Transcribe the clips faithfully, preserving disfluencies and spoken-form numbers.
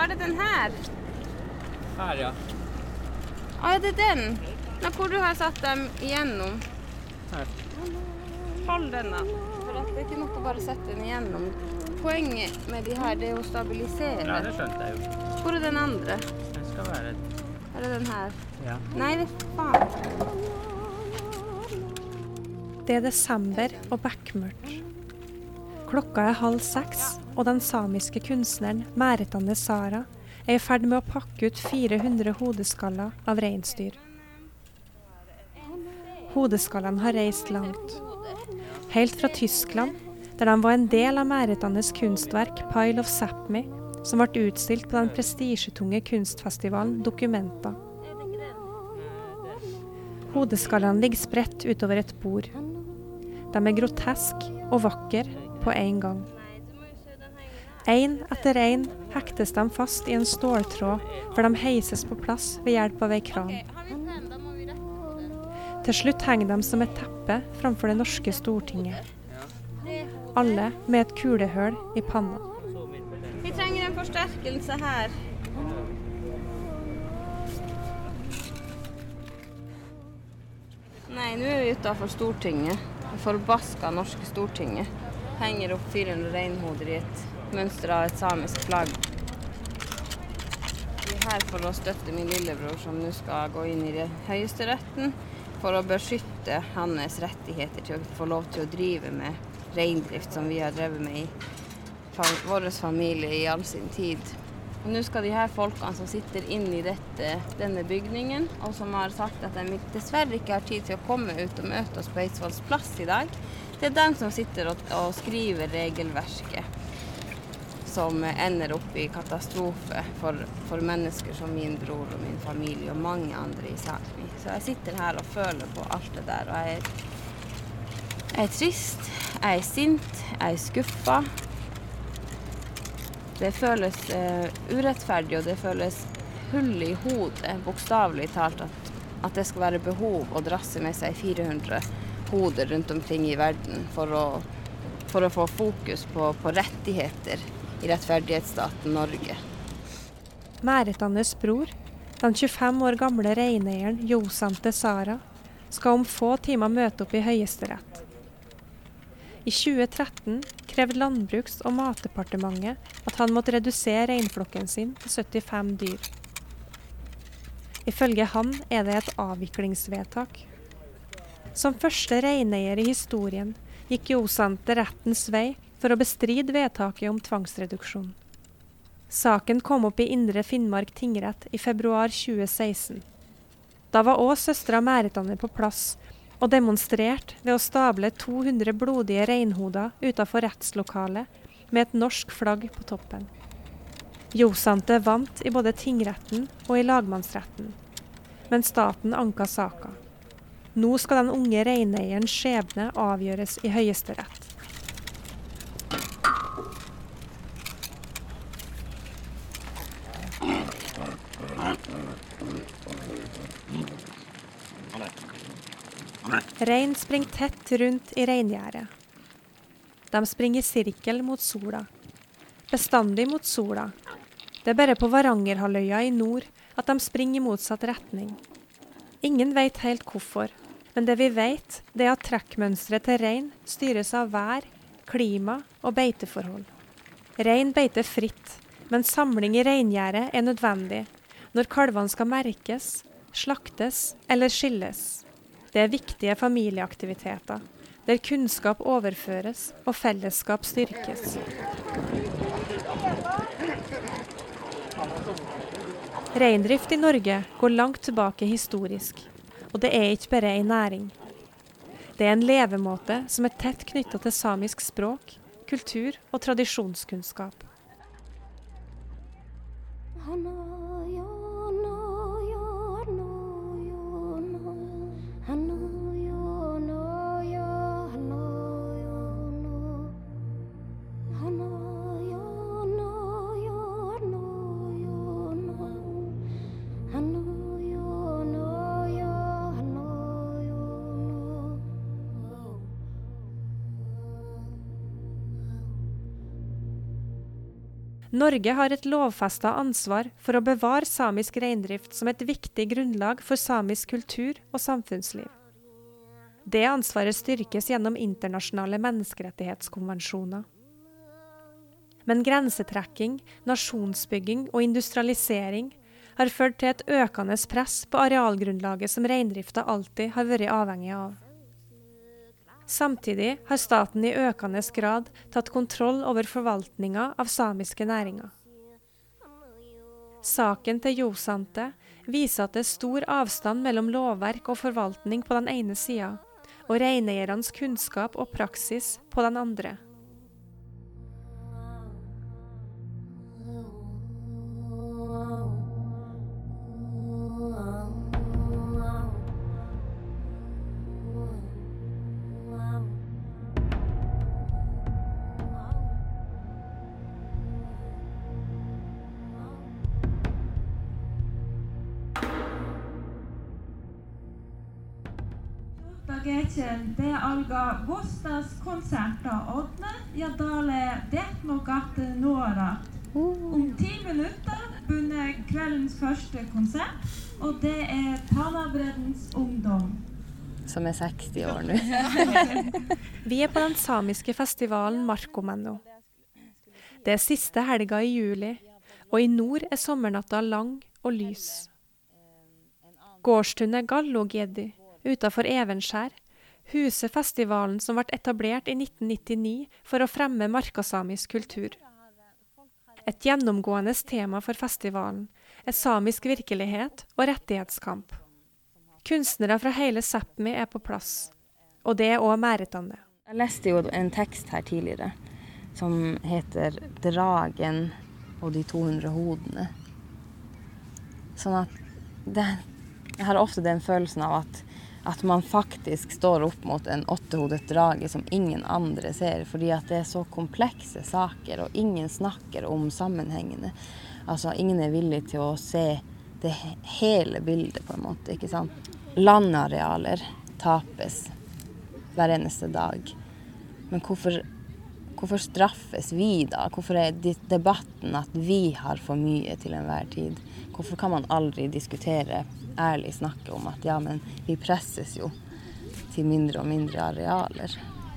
Var det den her? Her, ja. Ja, det er den. Nå, hvor du har satt dem igjennom. Her. Hold den da. For det er ikke nok å bare sette den igjennom. Poenget med de her, det er å stabilisere. Ja, det skjønte jeg jo. Hvor er den andre? Den skal være... Er det den her? Ja. Nei, det er faen. Det er desember og bekmørkt. Klokka er halv seks, og den samiske kunstneren Märitane Sara er i ferd med å pakke ut fire hundre hodeskaller av reinsdyr. Hodeskallene har reist langt. Helt fra Tyskland, der de var en del av Märitanes kunstverk Pile of Sápmi, som ble utstilt på den prestisjetunge kunstfestivalen Documenta. Hodeskallene ligger spredt utover et bord. De er grotesk og vakker på en gang. En etter en hektes de fast i en ståltråd før de heises på plass ved hjelp av ei kran. Til slutt henger de som et teppe framfor det norske Stortinget. Alle med et kulehøl i panna. Vi trenger en forsterkelse her. Nei, nå er vi utenfor Stortinget. Det forbaska norske Stortinget. Henger opp fire hundre reinhoder i et mønster av et samisk flagg. Vi er her for å støtte min lillebror som nå skal gå inn i det høyeste retten for å beskytte hans rettigheter til å få lov til å drive med reindrift som vi har drevet med i vår familie i all sin tid. Og nå skal de her folkene som sitter inne i dette, denne bygningen, og som har sagt at de dessverre ikke har tid til å komme ut og møte oss på Eidsvolls plass i dag, det er den som sitter og, og skriver regelverket som ender opp i katastrofe for, for mennesker som min bror og min familie og mange andre i Sápmi. Så jeg sitter her og føler på alt det der, og jeg er, jeg er trist, jeg er sint, jeg er skuffet. Det føles uh, urettferdig, og det føles hull i hodet, bokstavelig talt, at, at det skal være behov å drasse med seg fire hundre hoder rundt omkring i verden for å, for å få fokus på, på rettigheter i rettferdighetsstaten Norge. Märitanes bror, den tjuefem år gamle reineieren Josante Sara, skal om få timer møte opp i Høyesterett. I tjue tretten krevde Landbruks- og matdepartementet at han måtte redusere reinflokken sin til syttifem dyr. Ifølge han er det et avviklingsvedtak. Som første reineier i historien gikk Josante rettens vei for å bestride vedtaket om tvangsreduksjon. Saken kom opp i Indre Finnmark tingrett i februar tjue seksten. Da var også søstra Märitane på plass og demonstrert ved å stable to hundre blodige reinhoder utenfor rettslokalet med et norsk flagg på toppen. Josante vant i både tingretten og i lagmannsretten, men staten anka saka. Nå skal den unge reineierens skjebne avgjøres i Høyesterett. Rein springer tett rundt i reingjerdet. De springer i sirkel mot sola. Bestandig mot sola. Det er bare på Varangerhalvøya i nord at de springer i motsatt retning. Ingen vet helt hvorfor, men det vi vet, det er at trekkmønstret til rein styres av vær, klima og beiteforhold. Rein beiter fritt, men samling i reingjerdet er nødvendig når kalvene skal merkes, slaktes eller skilles. Det er viktige familieaktiviteter, der kunnskap overføres og fellesskap styrkes. Reindrift i Norge går langt tilbake historisk, og det er ikke bare en næring. Det er en levemåte som er tett knyttet til samisk språk, kultur og tradisjonskunnskap. Norge har et lovfestet ansvar for å bevare samisk reindrift som et viktig grunnlag for samisk kultur og samfunnsliv. Det ansvaret styrkes gjennom internasjonale menneskerettighetskonvensjoner. Men grensetrekking, nasjonsbygging og industrialisering har ført til et økende press på arealgrunnlaget som reindrifta alltid har vært avhengig av. Samtidig har staten i økende grad tatt kontroll over forvaltninga av samiske næringer. Saken til Josante viser at det er stor avstand mellom lovverk og forvaltning på den ene sida, og reineiernes kunnskap og praksis på den andre. Det alga Vostas konserter ådne, ja dale det nok at nårat. Om ti minutter begynner kveldens første konsert, og det er Tanabreddens ungdom. Som er seksti år nå. Vi er på den samiske festivalen Markomenno. Det er siste helga i juli, og i nord er sommernatta lang og lys. Gårdstunet Gallogjeddy utenfor Evenskjær huser festivalen som ble etablert i nitten nittini for å fremme markasamisk kultur. Et gjennomgående tema for festivalen er samisk virkelighet og rettighetskamp. Kunstnere fra hele Sápmi er på plass, og det er også Mæretane. Jeg leste jo en tekst her tidligere som heter «Dragen og de to hundre hodene». Sånn at det, jeg har ofte den følelsen av at at man faktisk står opp mot en åttehodet drage som ingen andre ser, fordi at det er så komplekse saker, og ingen snakker om sammenhengene. Altså, ingen er villig til å se det hele bildet på en måte, ikke sant? Landarealer tapes hver eneste dag. Men hvorfor, hvorfor straffes vi da? Hvorfor er debatten at vi har for mye til enhver tid? Hvorfor kan man aldri diskutere ærlig snakke om at ja, men vi presses jo til mindre og mindre arealer.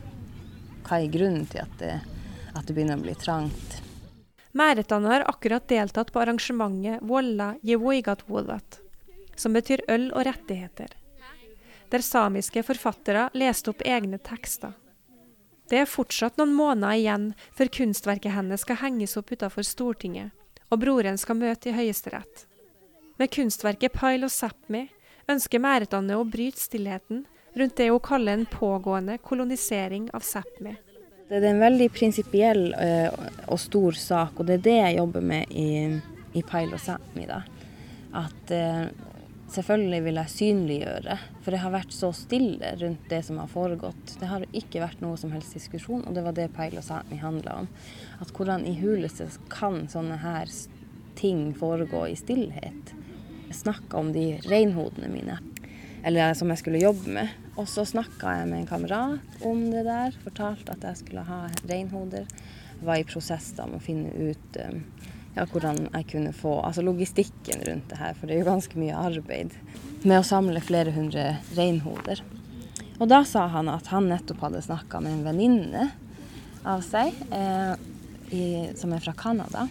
Hva er grunnen til at det, at det begynner å bli trangt? Mæretane har akkurat deltatt på arrangementet Volla Jevoigatvodat, som betyr øl og rettigheter, der samiske forfattere leste opp egne tekster. Det er fortsatt noen måneder igjen før kunstverket hennes skal henges opp utenfor Stortinget, og broren skal møte i Høyesterett. Med kunstverket Pile og Sápmi ønsker Mæretane å bryte stillheten rundt det hun kaller en pågående kolonisering av Sápmi. Det er en veldig prinsipiell uh, og stor sak, og det er det jeg jobber med i, i Pile og Sápmi da. At uh, selvfølgelig vil jeg synliggjøre, for det har vært så stille rundt det som har foregått. Det har ikke vært noe som helst diskusjon, og det var det Pile og Sápmi handlet om. At hvordan i huleste kan sånne her ting foregå i stillhet. Jeg snakket om de reinhodene mine, eller som jeg skulle jobbe med. Og så snakket jeg med en kamerat om det der, fortalte at jeg skulle ha reinhoder. Jeg var i prosess da med å finne ut um, ja, hvordan jeg kunne få, altså logistikken rundt det her, for det er jo ganske mye arbeid med å samle flere hundre reinhoder. Og da sa han at han nettopp hadde snakket med en venninne av seg, eh, i, som er fra Canada.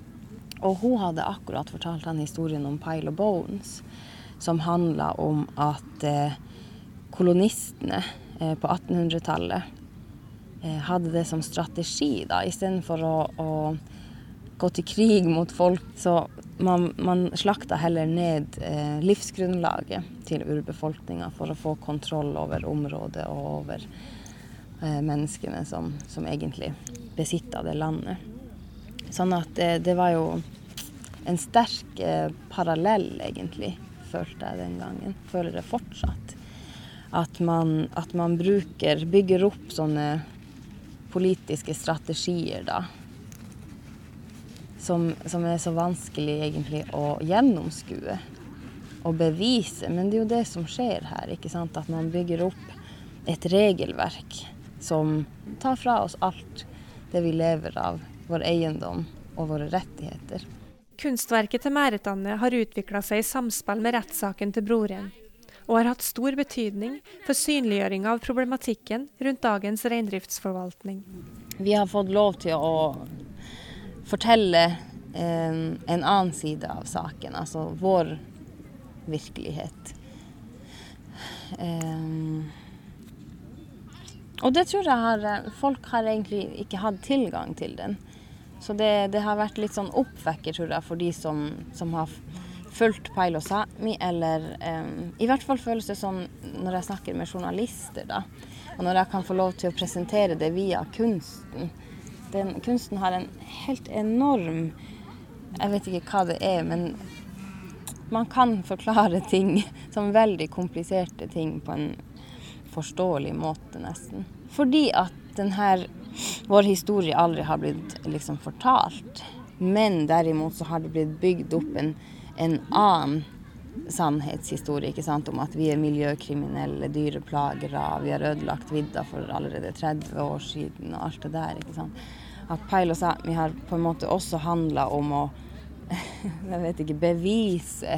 Og hun hadde akkurat fortalt han historien om Pile og Bones, som handlet om at eh, kolonistene eh, på attenhundretallet eh, hadde det som strategi da, i stedet for å, å gå til krig mot folk, så man, man slakta heller ned eh, livsgrunnlaget til urbefolkningen for å få kontroll over området og over eh, menneskene som, som egentlig besitter det landet. Sånn at det, det var jo en sterk eh, parallell egentlig, følte jeg den gangen. Føler det fortsatt. At man, at man bruker, bygger opp sånne politiske strategier da, som, som er så vanskelig egentlig å gjennomskue og bevise. Men det er jo det som skjer her, ikke sant? At man bygger opp et regelverk som tar fra oss alt det vi lever av, vår eiendom, og våre rettigheter. Kunstverket til Mæretanne har utviklet seg i samspill med rettssaken til broren, og har hatt stor betydning for synliggjøring av problematikken rundt dagens reindriftsforvaltning. Vi har fått lov til å fortelle en, en annen side av saken, altså vår virkelighet. Um, og det tror jeg har, folk har egentlig ikke hatt tilgang til den. Så det, det har vært litt sånn oppvekker, tror jeg, for de som, som har fulgt Pailo Sápmi, eller um, i hvert fall føles det sånn når jeg snakker med journalister, da. Og når jeg kan få lov til å presentere det via kunsten. Den, kunsten har en helt enorm, jeg vet ikke hva det er, men man kan forklare ting som veldig kompliserte ting på en forståelig måte nesten. Fordi at denne, vår historie aldri har blitt liksom fortalt, men derimot så har det blitt bygd opp en, en annen sannhetshistorie, ikke sant, om at vi er miljøkriminelle, dyreplagere, vi har ødelagt vidda for allerede tretti år siden og alt det der, ikke sant. At Pailo Sápmi har på en måte også handlet om å jeg vet ikke, bevise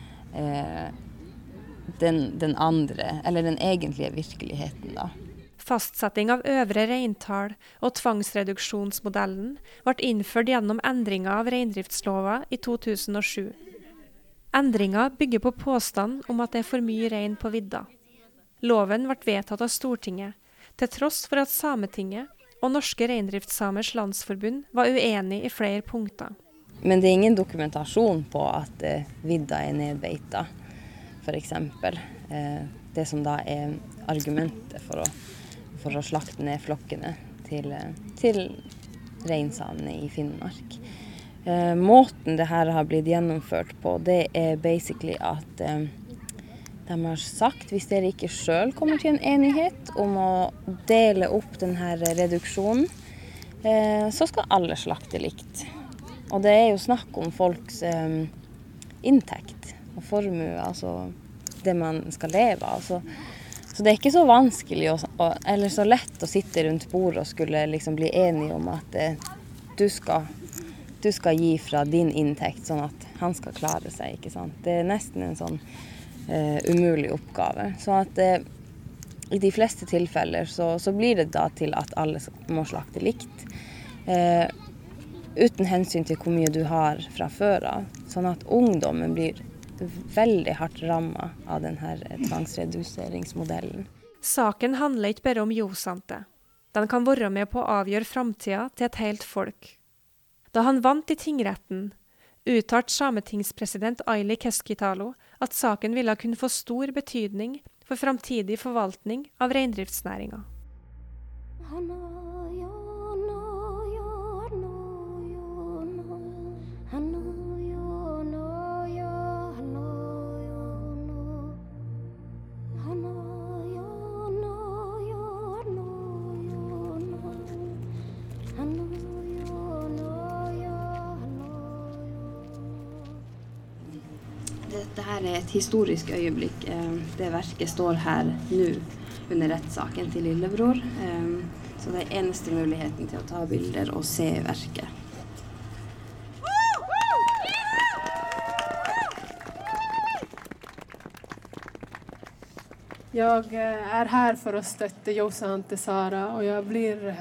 eh, den, den andre, eller den egentlige virkeligheten da. Fastsetting av øvre reintall og tvangsreduksjonsmodellen ble innført gjennom endringer av reindriftslova i to tusen og sju. Endringer bygger på påstand om at det er for mye rein på vidda. Loven ble vedtatt av Stortinget, til tross for at Sametinget og Norske Reindriftssamers Landsforbund var uenige i flere punkter. Men det er ingen dokumentasjon på at eh, vidda er nedbeita, for eksempel. Eh, det som da er argumentet for å, for å slakte ned flokkene til, til reinsamene i Finnmark. Eh, måten det her har blitt gjennomført på, det er basically at eh, de har sagt, hvis dere ikke selv kommer til en enighet om å dele opp denne reduksjonen, eh, så skal alle slakte likt. Og det er jo snakk om folks um, inntekt og formue, altså det man skal leve av. Så, så det er ikke så vanskelig og, og, eller så lett å sitte rundt bordet og skulle liksom bli enige om at eh, du, skal, du skal gi fra din inntekt, sånn at han skal klare seg, ikke sant? Det er nesten en sånn eh, umulig oppgave. Så at eh, i de fleste tilfeller så, så blir det da til at alle må slakte likt. Eh, uten hensyn til hvor mye du har fra før av, sånn at ungdommen blir veldig hardt rammet av denne tvangsreduseringsmodellen. Saken handler ikke bare om Josante. Den kan være med på å avgjøre framtida til et helt folk. Da han vant i tingretten, uttalte sametingspresident Aili Keskitalo at saken ville kunne få stor betydning for framtidig forvaltning av reindriftsnæringa. Dette her er et historisk øyeblikk. Det verket står her nå under rettssaken til lillebror. Så det er eneste muligheten til å ta bilder og se verket. Jag är här för att stötta Josante Sara och jag blir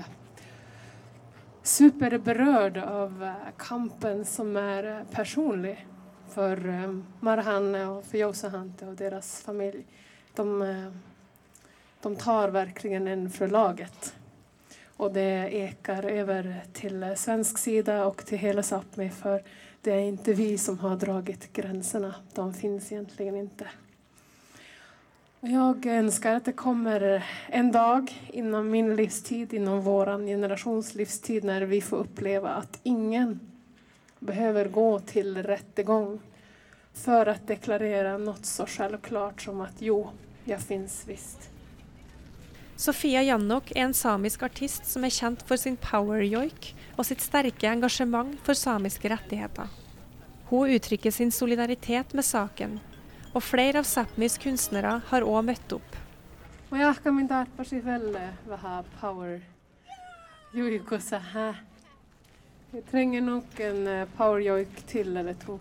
superberörd av kampen som är personlig för Marhanne och för Josante och deras familj. De, de tar verkligen en för laget. Och det ekar över till svensk sida och till hela Sápmi, för det är inte vi som har dragit gränserna. De finns egentligen inte. Jag önskar att det kommer en dag inom min livstid, inom våran generations livstid, när vi får uppleva att ingen behöver gå till rättegång för att deklarera något så självklart som att jo, jag finns visst. Sofia Jannok er en samisk artist som er kjent for sin power-joik og sitt sterke engasjement for samiske rettigheter. Hun uttrykker sin solidaritet med saken, og flere av Sápmis kunstnere har også møtt opp. Och jag kan min tarpa sig väl vad power joiko så här Vi trenger nok en uh, powerjoik til eller to.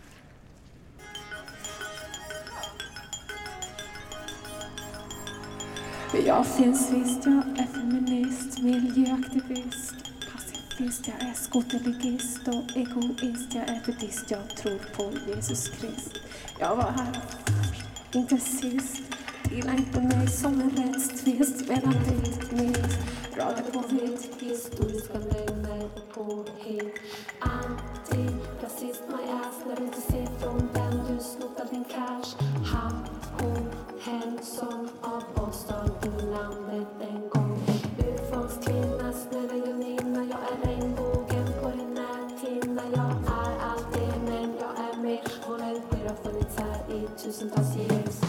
Jag finns visst, jag är feminist, miljöaktivist, pacifist, jag är skoterligist och egoist, jag är buddhist, jag tror på Jesus Krist. Jag var här först, inte sist, gillar inte mig som en rättstvist, mellan vitt mitt, rader på vitt, historiska lögner på hit. Anti-rasist, my ass, när du inte ser från vem du snott all din cash. Han, hon, hen som av oss tar ur landet en gång. Urfolks kvinna, snälla Jonina, jag är regnbågen på din näthinna. Jag är allt det, men jag är mer. Vår energi har funnits här i tusentals years.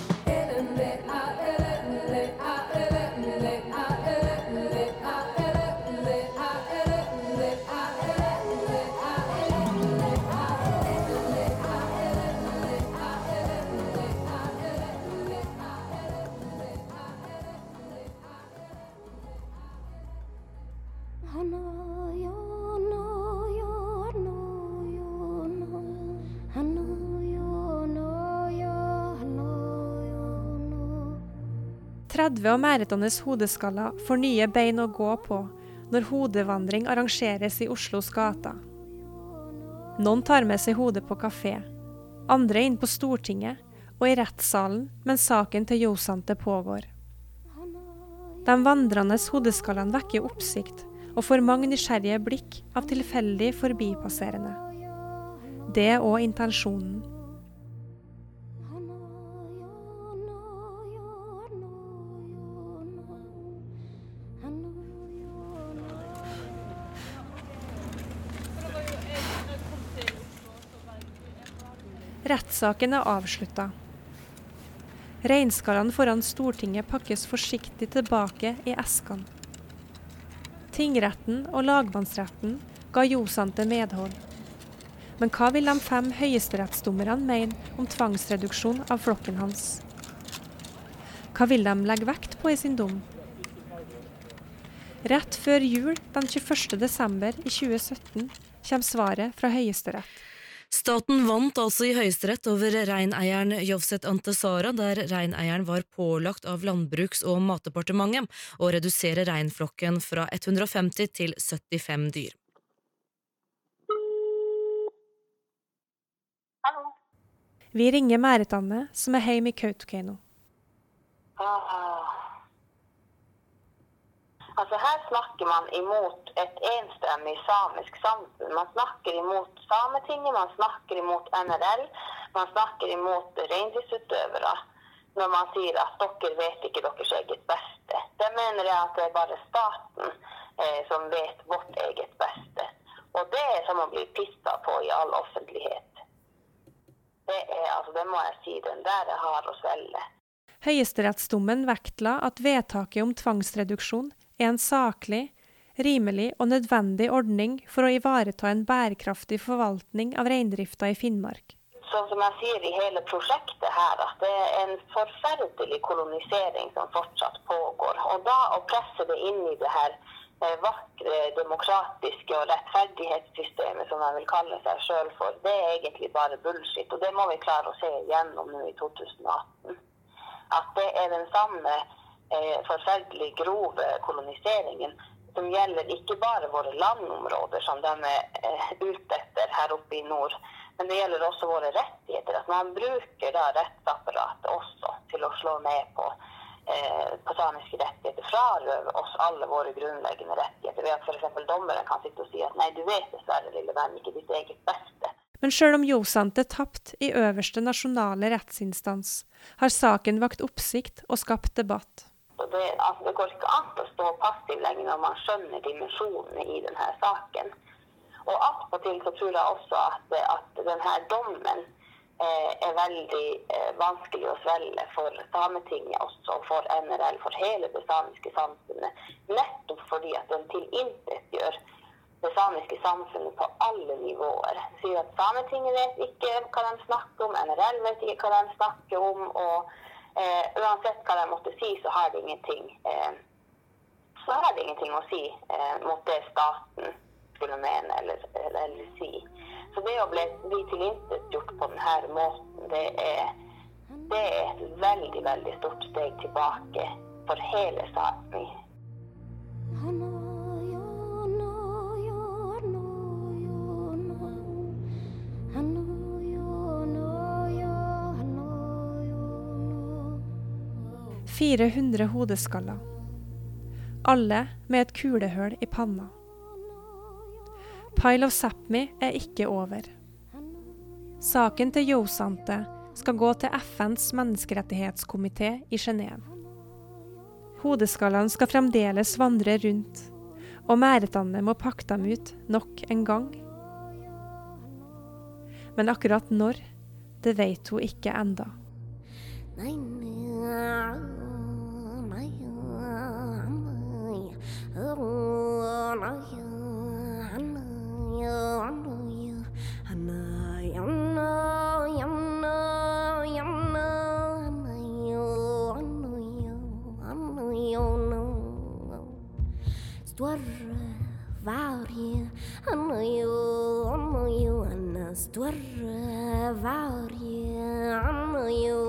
tredve og Mæretones hodeskaller får nye bein å gå på når hodevandring arrangeres i Oslos gata. Noen tar med seg hodet på kafé, andre inn på Stortinget og i rettssalen mens saken til Josante pågår. De vandrende hodeskallene vekker oppsikt og får mange nysgjerrige blikk av tilfeldig forbipasserende. Det er også intensjonen. Rettssaken er avsluttet. Reinskallene foran Stortinget pakkes forsiktig tilbake i eskene. Tingretten og lagmannsretten ga Josante medhold. Men hva vil de fem høyesterettsdommerne mene om tvangsreduksjon av flokken hans? Hva vil de legge vekt på i sin dom? Rett før jul den tjueførste desember i tjue sytten kommer svaret fra Høyesterett. Staten vant altså i Høyesterett over reineieren Jovsset Antesara, der reineieren var pålagt av Landbruks- og Matdepartementet å redusere reinflokken fra hundre og femti til syttifem dyr. Hallo. Vi ringer Mæretane, som er hjemme i Kautokeino. Ah. Altså her snakker man imot et enstemmig samisk samfunn. Man snakker imot Sametinget, man snakker imot N R L, man snakker imot reindriftsutøvere når man sier at dere vet ikke deres eget beste. Det mener jeg at det er bare staten eh, som vet vårt eget beste. Og det er som å bli pisset på i all offentlighet. Det er, altså det må jeg si, den der er hard å svelge. Høyesterettsdommen vektla at vedtaket om tvangsreduksjon er en saklig, rimelig og nødvendig ordning for å ivareta en bærekraftig forvaltning av reindrifta i Finnmark. Sånn som jeg sier i hele prosjektet her, at det er en forferdelig kolonisering som fortsatt pågår. Og da å presse det inn i det her vakre, demokratiske og rettferdighetssystemet, som jeg vil kalle seg selv for, det er egentlig bare bullshit. Og det må vi klare å se igjennom nå i to tusen og atten. At det er den samme Eh, forferdelig grove koloniseringen som gjelder ikke bare våre landområder som de er eh, ute etter her oppe i nord, men det gjelder også våre rettigheter. At man bruker da rettsapparatet også til å slå ned på, eh, på samiske rettigheter, frarøve oss alle våre grunnleggende rettigheter, ved at for eksempel dommeren kan sitte og si at nei, du vet dessverre, lille venn, ikke ditt eget beste. Men selv om Josante tapt i øverste nasjonale rettsinstans, har saken vakt oppsikt og skapt debatt. Det, altså, det går ikke an å stå passiv lenger når man skjønner dimensjonene i denne saken. Og attpåtil så tror jeg også at, at denne dommen eh, er veldig eh, vanskelig å svelge for Sametinget også, for N R L, for hele det samiske samfunnet. Nettopp fordi at den tilintetgjør det samiske samfunnet på alle nivåer. Det sier at Sametinget vet ikke hva de snakker om, N R L vet ikke hva de snakker om, og Eh, uansett hva de måtte si, så har det ingenting, eh, så har det ingenting å si eh, mot det staten skulle mene eller, eller, eller si. Så det å bli, bli tilintetgjort på denne måten, det er, det er et veldig, veldig stort steg tilbake for hele Sápmi. fire hundre hodeskaller, alle med et kulehull i panna. Pile of Sápmi er ikke over. Saken til Yousante skal gå til F N's menneskerettighetskomité i Genève. Hodeskallene skal fremdeles vandre rundt, og mæretene må pakke dem ut nok en gang. Men akkurat når, det vet hun ikke enda. Större varje,